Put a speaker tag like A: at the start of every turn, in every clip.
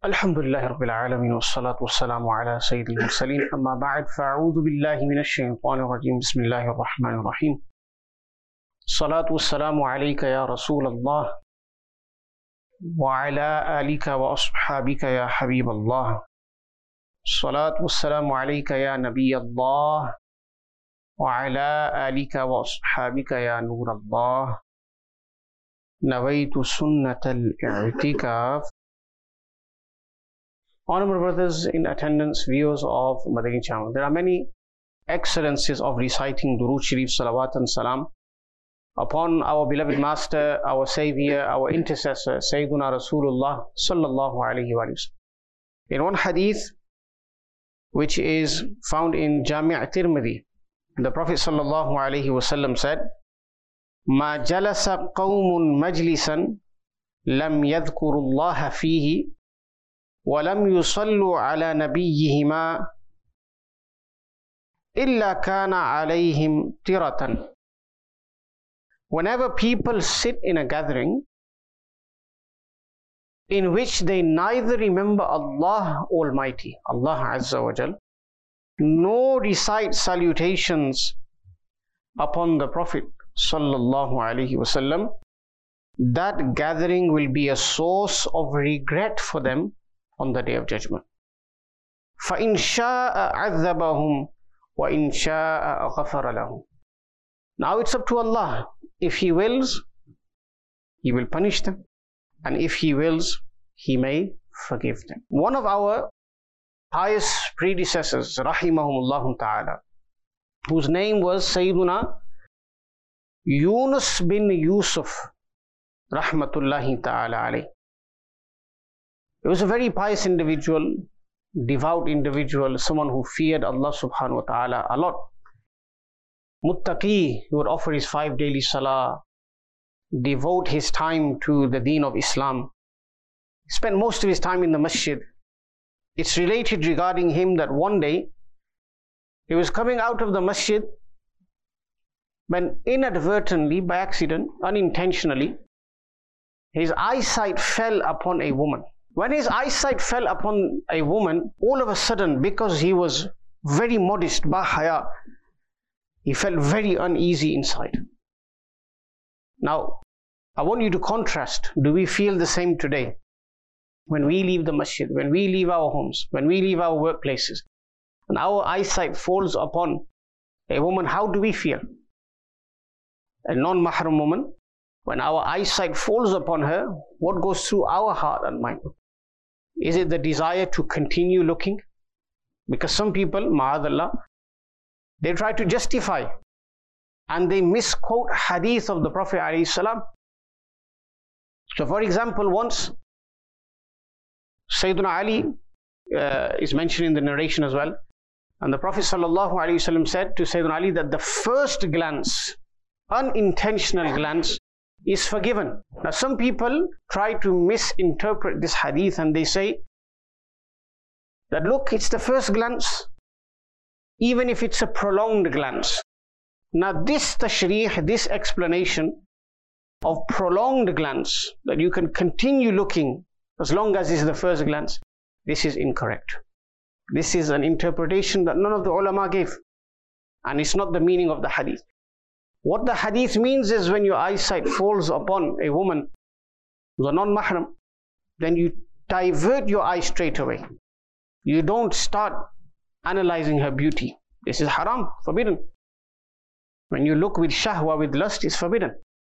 A: Alhamdulillah Rabbil Alameen wassalatu wassalamu ala Sayyidil Mursaleen amma ba'd fa'a'udhu billahi minash shaytanir rajim bismillahir rahmanir rahim salatu wassalamu alayka ya Rasulallah wa ala alika wa ashabika ya Habiballah salatu wassalamu alayka ya Nabiyallah wa ala alika wa ashabika ya Nurallah nawaitu sunnatal i'tikaf. Honorable brothers in attendance, viewers of Madani channel, there are many excellences of reciting Durood Sharif, Salawat and Salam upon our beloved Master, our Savior, our Intercessor, Sayyiduna Rasulullah Sallallahu Alaihi Wasallam. In one hadith, which is found in Jami' Tirmidhi, the Prophet Sallallahu Alaihi Wasallam said, "Ma jalasa qawmun majlisan lam yadhkurullaha fihi وَلَمْ يُصَلُّوا عَلَى نَبِيِّهِمَا إِلَّا كَانَ عَلَيْهِمْ تِرَةً." Whenever people sit in a gathering in which they neither remember Allah Almighty, Allah Azza wa Jal, nor recite salutations upon the Prophet Sallallahu Alaihi Wasallam, that gathering will be a source of regret for them on the Day of Judgment. فَإِنْ شَاءَ عَذَّبَهُمْ وَإِنْ شَاءَ غَفَرَ لَهُمْ. Now it's up to Allah. If He wills, He will punish them, and if He wills, He may forgive them. One of our pious predecessors, rahimahumullah ta'ala, whose name was Sayyiduna Yunus bin Yusuf, rahmatullahi ta'ala alayh. He was a very pious individual, devout individual, someone who feared Allah subhanahu wa ta'ala a lot. Muttaqi, he would offer his 5 daily salah, devote his time to the deen of Islam, spent most of his time in the masjid. It's related regarding him that one day he was coming out of the masjid when inadvertently, by accident, unintentionally, his eyesight fell upon a woman. When his eyesight fell upon a woman, all of a sudden, because he was very modest, bahaya, he felt very uneasy inside. Now, I want you to contrast. Do we feel the same today? When we leave the masjid, when we leave our homes, when we leave our workplaces, and our eyesight falls upon a woman, how do we feel? A non-mahram woman, when our eyesight falls upon her, what goes through our heart and mind? Is it the desire to continue looking? Because some people, ma'adallah, they try to justify and they misquote hadith of the Prophet alayhi salam. So for example, once Sayyidina Ali is mentioned in the narration as well, and the Prophet sallallahu alayhi wasallam said to Sayyidina Ali that the first glance, unintentional glance, is forgiven. Now some people try to misinterpret this hadith and they say that look, it's the first glance, even if it's a prolonged glance. Now this tashrih, this explanation of prolonged glance, that you can continue looking as long as it's the first glance, this is incorrect. This is an interpretation that none of the ulama gave, and it's not the meaning of the hadith. What the hadith means is when your eyesight falls upon a woman who's a non-mahram, then you divert your eyes straight away. You don't start analyzing her beauty. This is haram, forbidden. When you look with shahwa, with lust, it's forbidden.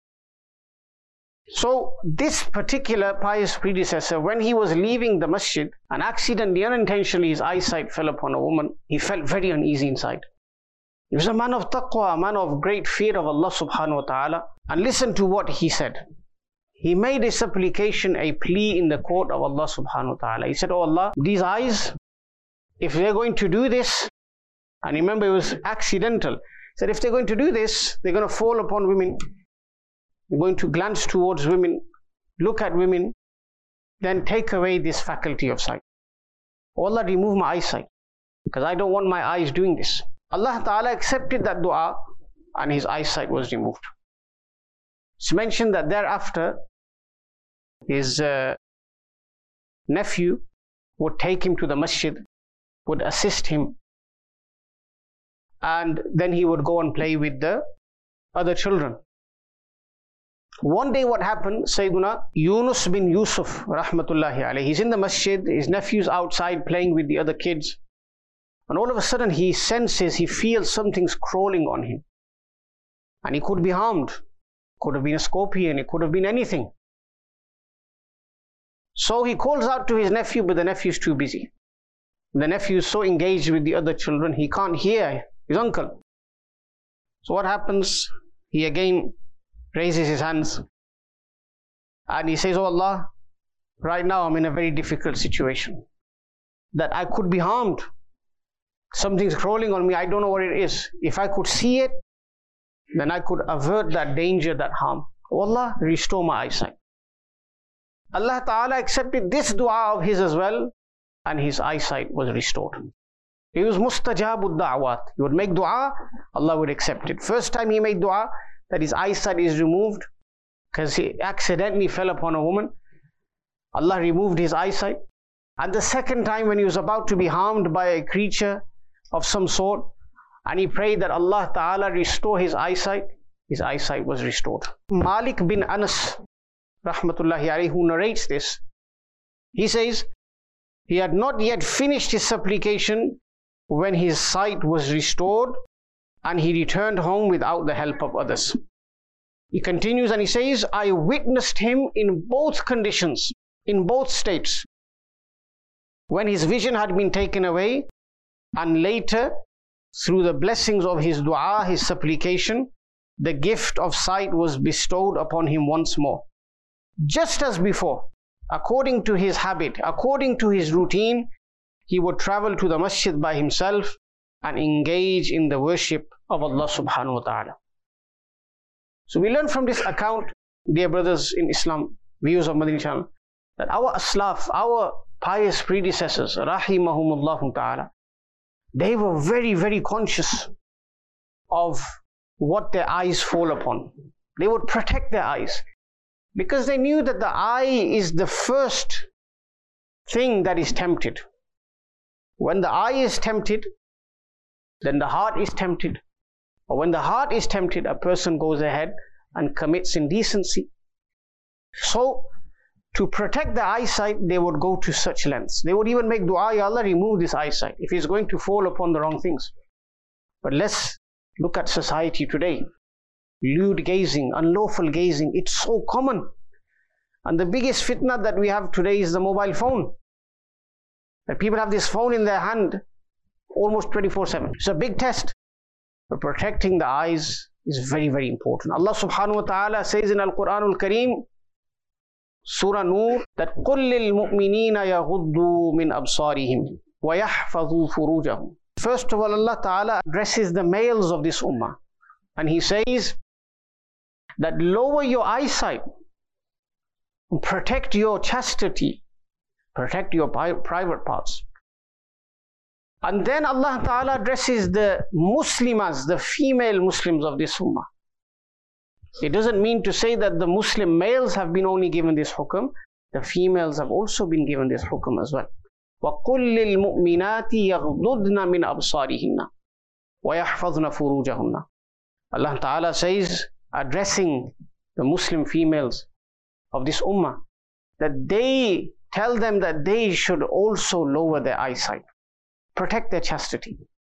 A: So this particular pious predecessor, when he was leaving the masjid and accidentally, unintentionally, his eyesight fell upon a woman, he felt very uneasy inside. He was a man of taqwa, a man of great fear of Allah subhanahu wa ta'ala. And listen to what he said. He made a supplication, a plea in the court of Allah subhanahu wa ta'ala. He said, "Oh Allah, these eyes, if they're going to do this," and remember it was accidental, he said, if they're going to do this, they're going to fall upon women, they're going to glance towards women, look at women, then take away this faculty of sight. Oh Allah, remove my eyesight, because I don't want my eyes doing this. Allah Ta'ala accepted that dua and his eyesight was removed. It's mentioned that thereafter his nephew would take him to the masjid, would assist him, and then he would go and play with the other children. One day what happened, Sayyiduna Yunus bin Yusuf, rahmatullahi alayhi, he's in the masjid, his nephew's outside playing with the other kids, and all of a sudden he senses, he feels something's crawling on him. And he could be harmed. Could have been a scorpion, it could have been anything. So he calls out to his nephew, but the nephew's too busy. The nephew is so engaged with the other children, he can't hear his uncle. So what happens? He again raises his hands and he says, "Oh Allah, right now I'm in a very difficult situation, that I could be harmed. Something's crawling on me, I don't know what it is. If I could see it, then I could avert that danger, that harm. Oh Allah, restore my eyesight." Allah Ta'ala accepted this dua of his as well, and his eyesight was restored. He was mustajabud da'wat. He would make dua, Allah would accept it. First time he made dua that his eyesight is removed because he accidentally fell upon a woman, Allah removed his eyesight. And the second time when he was about to be harmed by a creature of some sort, and he prayed that Allah Ta'ala restore his eyesight was restored. Malik bin Anas, rahmatullahi alayhi, who narrates this, he says, he had not yet finished his supplication when his sight was restored and he returned home without the help of others. He continues and he says, I witnessed him in both conditions, in both states, when his vision had been taken away, and later, through the blessings of his dua, his supplication, the gift of sight was bestowed upon him once more. Just as before, according to his habit, according to his routine, he would travel to the masjid by himself and engage in the worship of Allah subhanahu wa ta'ala. So we learn from this account, dear brothers in Islam, viewers of Madani channel, that our aslaf, our pious predecessors, rahimahumullah ta'ala, they were very, very conscious of what their eyes fall upon. They would protect their eyes because they knew that the eye is the first thing that is tempted. When the eye is tempted, then the heart is tempted. Or when the heart is tempted, a person goes ahead and commits indecency. So, to protect the eyesight, they would go to such lengths. They would even make dua, Ya Allah, remove this eyesight if it's going to fall upon the wrong things. But let's look at society today. Lewd gazing, unlawful gazing, it's so common. And the biggest fitna that we have today is the mobile phone. That people have this phone in their hand almost 24/7. It's a big test. But protecting the eyes is very, very important. Allah subhanahu wa ta'ala says in Al-Quran Al-Kareem, Surah Nur, that قُلْ لِلْمُؤْمِنِينَ يَغُضُّوا مِنْ أَبْصَارِهِمْ وَيَحْفَظُوا فُرُوجَهُمْ. First of all, Allah Ta'ala addresses the males of this ummah. And He says that lower your eyesight, protect your chastity, protect your private parts. And then Allah Ta'ala addresses the Muslimas, the female Muslims of this ummah. It doesn't mean to say that the Muslim males have been only given this hukum, the females have also been given this hukum as well. وَقُلْ لِلْمُؤْمِنَاتِ يَغْضُضْنَ مِنْ أَبْصَارِهِنَّ وَيَحْفَظْنَ فُرُوجَهُنَّ. Allah Ta'ala says, addressing the Muslim females of this ummah, that they tell them that they should also lower their eyesight, protect their chastity.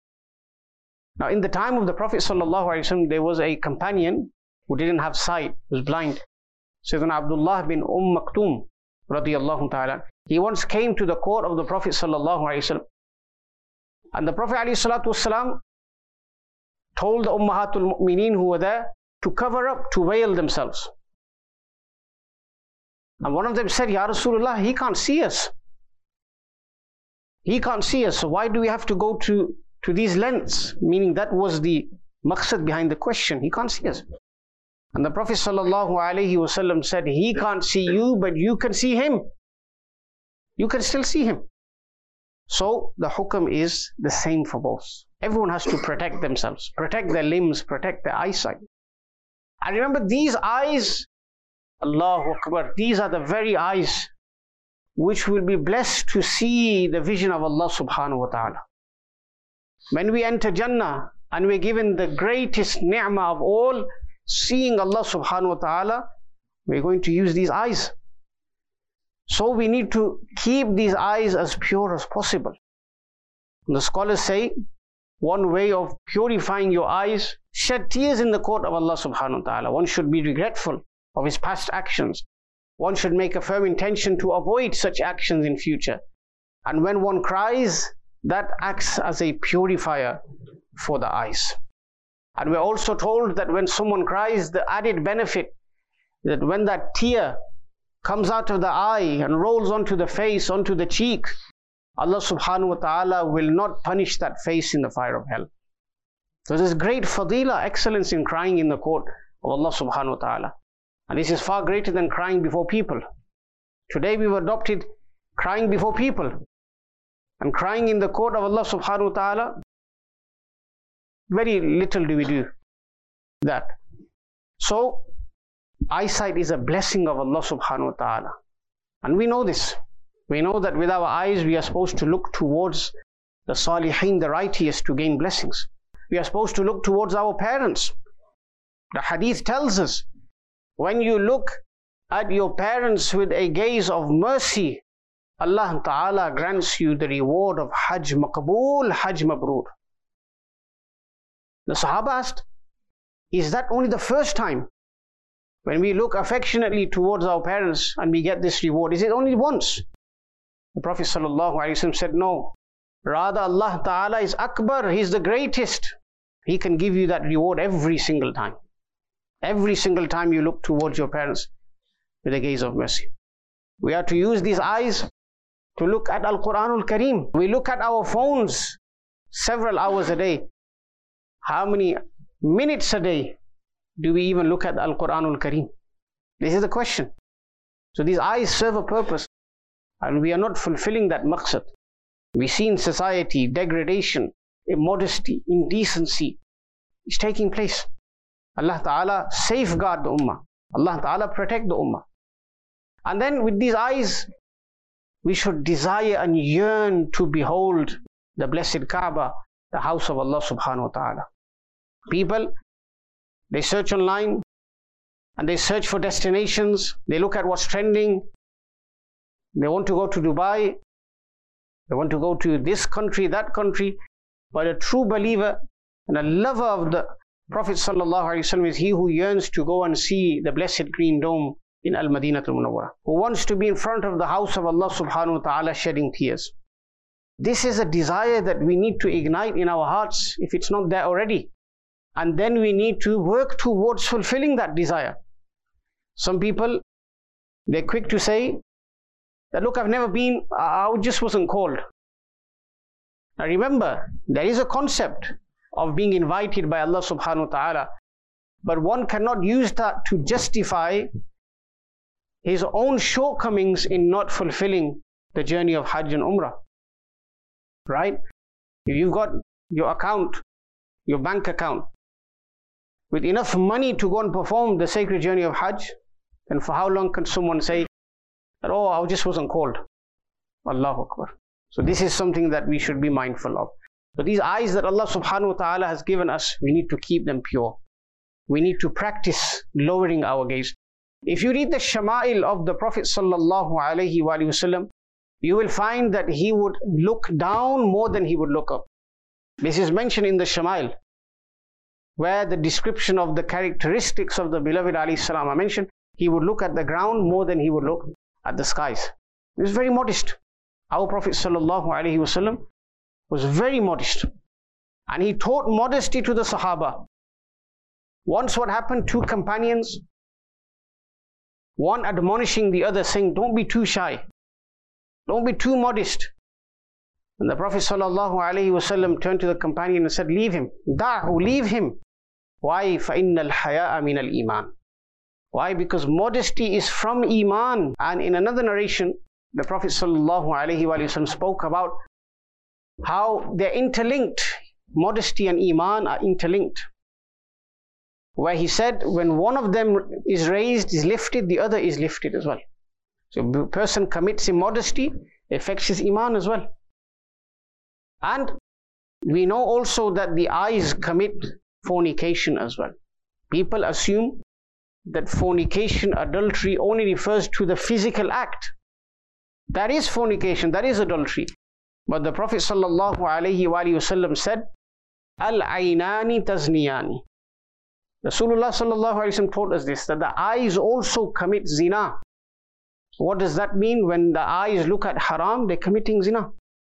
A: Now, in the time of the Prophet ﷺ, there was a companion who didn't have sight, was blind. Sayyidina Abdullah bin Maktum, radiyallahu ta'ala. He once came to the court of the Prophet ﷺ, and the Prophet ﷺ told the Ummahatul Mu'mineen who were there to cover up, to veil themselves. And one of them said, Ya Rasulullah, he can't see us. He can't see us, so why do we have to go to these lengths? Meaning that was the maqsad behind the question. He can't see us. And the Prophet ﷺ said, he can't see you, but you can see him. You can still see him. So the hukam is the same for both. Everyone has to protect themselves, protect their limbs, protect their eyesight. And remember, these eyes, Allahu Akbar, these are the very eyes which will be blessed to see the vision of Allah subhanahu wa ta'ala. When we enter Jannah and we're given the greatest ni'mah of all, seeing Allah subhanahu wa ta'ala, we're going to use these eyes. So we need to keep these eyes as pure as possible. And the scholars say, one way of purifying your eyes, shed tears in the court of Allah subhanahu wa ta'ala. One should be regretful of his past actions. One should make a firm intention to avoid such actions in future. And when one cries, that acts as a purifier for the eyes. And we're also told that when someone cries, the added benefit that when that tear comes out of the eye and rolls onto the face, onto the cheek, Allah subhanahu wa ta'ala will not punish that face in the fire of hell. So there's great fadila, excellence in crying in the court of Allah subhanahu wa ta'ala. And this is far greater than crying before people. Today we've adopted crying before people. And crying in the court of Allah subhanahu wa ta'ala, very little do we do that. So, eyesight is a blessing of Allah subhanahu wa ta'ala. And we know this. We know that with our eyes we are supposed to look towards the salihin, the righteous, to gain blessings. We are supposed to look towards our parents. The hadith tells us, when you look at your parents with a gaze of mercy, Allah Ta'ala grants you the reward of Hajj Maqbool, Hajj Mabrur. The Sahaba asked, is that only the first time when we look affectionately towards our parents and we get this reward? Is it only once? The Prophet ﷺ said, no. Rather, Allah Ta'ala is Akbar, He is the greatest. He can give you that reward every single time. Every single time you look towards your parents with a gaze of mercy. We are to use these eyes to look at Al-Quranul Kareem. We look at our phones several hours a day. How many minutes a day do we even look at Al-Quranul Kareem? This is the question. So these eyes serve a purpose, and we are not fulfilling that maqsad. We see in society degradation, immodesty, indecency is taking place. Allah Ta'ala safeguard the ummah. Allah Ta'ala protect the ummah. And then with these eyes, we should desire and yearn to behold the blessed Kaaba, the house of Allah subhanahu wa ta'ala. People, they search online and they search for destinations. They look at what's trending. They want to go to Dubai. They want to go to this country, that country. But a true believer and a lover of the Prophet sallallahu alaihi wasallam is he who yearns to go and see the blessed green dome in Al-Madinatul Munawwarah, who wants to be in front of the house of Allah subhanahu wa ta'ala shedding tears. This is a desire that we need to ignite in our hearts if it's not there already. And then we need to work towards fulfilling that desire. Some people, they're quick to say that, look, I've never been, I just wasn't called. Now remember, there is a concept of being invited by Allah subhanahu wa ta'ala, but one cannot use that to justify his own shortcomings in not fulfilling the journey of Hajj and Umrah. Right? If you've got your account, your bank account, with enough money to go and perform the sacred journey of Hajj, then for how long can someone say that, oh, I just wasn't called? Allahu Akbar. So this is something that we should be mindful of. So these eyes that Allah subhanahu wa ta'ala has given us, we need to keep them pure. We need to practice lowering our gaze. If you read the Shama'il of the Prophet sallallahu alaihi wasallam, you will find that he would look down more than he would look up. This is mentioned in the Shama'il, where the description of the characteristics of the beloved alayhi salam are mentioned. He would look at the ground more than he would look at the skies. He was very modest. Our Prophet sallallahu alaihi wasallam was very modest, and he taught modesty to the Sahaba. Once what happened, two companions, one admonishing the other, saying, don't be too shy, don't be too modest. And the Prophet ﷺ turned to the companion and said, leave him, da'hu, leave him. Why? فَإِنَّ الْحَيَاءَ مِنَ الْإِيمَانِ. Why? Because modesty is from Iman. And in another narration, the Prophet ﷺ spoke about how they're interlinked. Modesty and Iman are interlinked. Where he said, when one of them is raised, is lifted, the other is lifted as well. So if a person commits immodesty, it affects his iman as well. And we know also that the eyes commit fornication as well. People assume that fornication, adultery only refers to the physical act. That is fornication, that is adultery. But the Prophet ﷺ said, Al-aynani tazniyani. Rasulullah ﷺ taught us this, that the eyes also commit zina. What does that mean? When the eyes look at haram, they're committing zina.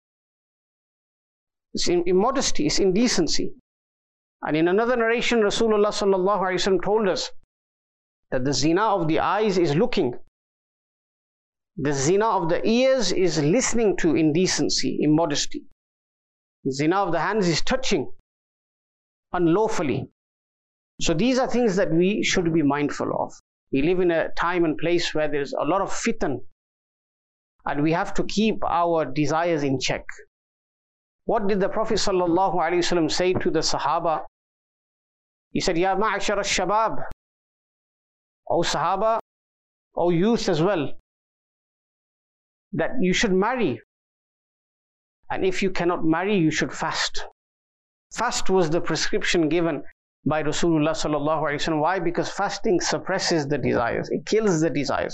A: It's immodesty, it's indecency. And in another narration, Rasulullah ﷺ told us that the zina of the eyes is looking. The zina of the ears is listening to indecency, immodesty. The zina of the hands is touching unlawfully. So these are things that we should be mindful of. We live in a time and place where there's a lot of fitan, and we have to keep our desires in check. What did the Prophet ﷺ say to the Sahaba? He said, Ya ma'ashar al-shabab, O Sahaba, O youth as well, that you should marry. And if you cannot marry, you should fast. Fast was the prescription given by Rasulullah ﷺ. Why? Because fasting suppresses the desires. It kills the desires.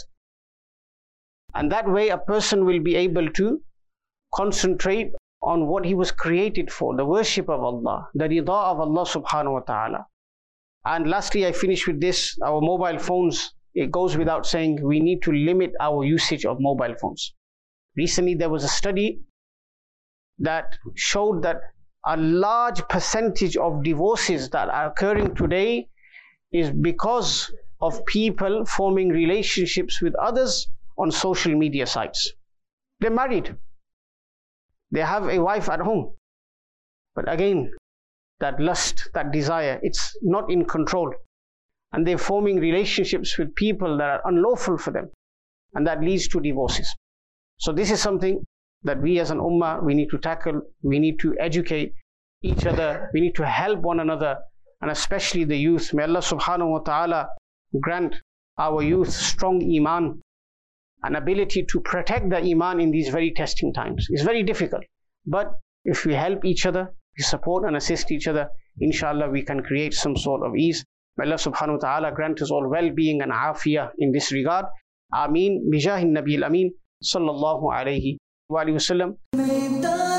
A: And that way a person will be able to concentrate on what he was created for, the worship of Allah, the rida of Allah subhanahu wa ta'ala. And lastly, I finish with this, our mobile phones. It goes without saying, we need to limit our usage of mobile phones. Recently there was a study that showed that a large percentage of divorces that are occurring today is because of people forming relationships with others on social media sites. They're married. They have a wife at home. But again, that lust, that desire, it's not in control. And they're forming relationships with people that are unlawful for them. And that leads to divorces. So this is something that we as an ummah, we need to tackle. We need to educate each other. We need to help one another, and especially the youth. May Allah subhanahu wa ta'ala grant our youth strong iman, an ability to protect the iman in these very testing times. It's very difficult. But if we help each other, we support and assist each other, inshallah we can create some sort of ease. May Allah subhanahu wa ta'ala grant us all well-being and afiyah in this regard. Ameen. Bijahin Nabil Ameen. Sallallahu alayhi wa sallam.